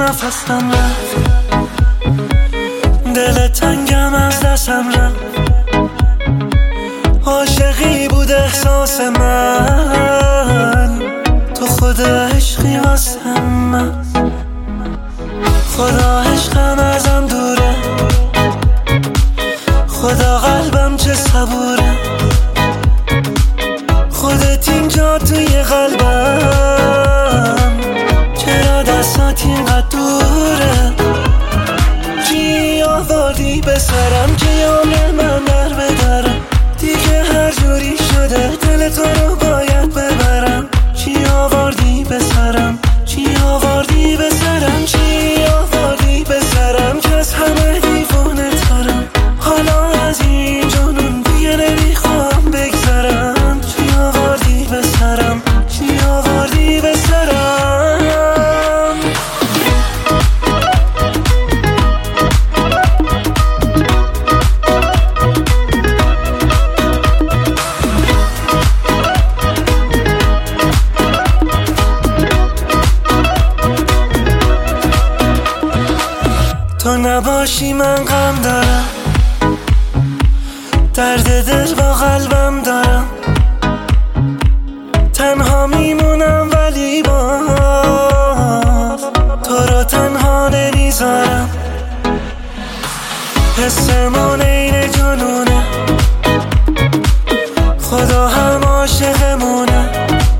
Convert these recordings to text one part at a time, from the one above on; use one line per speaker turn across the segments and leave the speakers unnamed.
نفسم رفت، دل تنگم از دستم رفت. عاشقی بود احساس من، تو خود عشقی واسه من. خدا عشقم ازم دوره، خدا قلبم چه صبوره. خودت اینجا توی قلبم، چرا دستات اینقدر دوره؟ چی آوردی به سرم که عمر من در بدرم؟ دیگه هر جوری شده دل تو رو باید ببرم. چی آوردی به سرم؟ چی آوردی به سرم؟ چی آوردی به سرم که از همه دیوونه ترم؟ حالا از این جنون دیگه نمیخوام بگذرم. چی آوردی به سرم؟ چی آوردی به سرم؟ تو نباشی من غم دارم، درد دل با قلبم دارم. تنها میمونم ولی باز تو رو تنها نمیذارم. حسمون این جنونه، خدا هم عاشقمونه.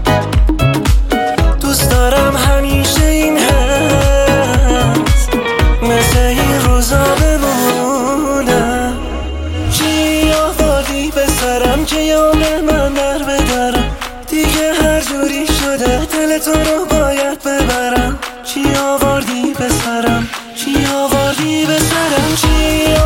دوست دارم همیشه این حس مثل این روزا بمونه. چی آوردی به سرم که عمر من در بدرم؟ دیگه هر جوری شده دل تو رو باید ببرم. چی آوردی به سرم؟ چی آوردی به سرم؟ چی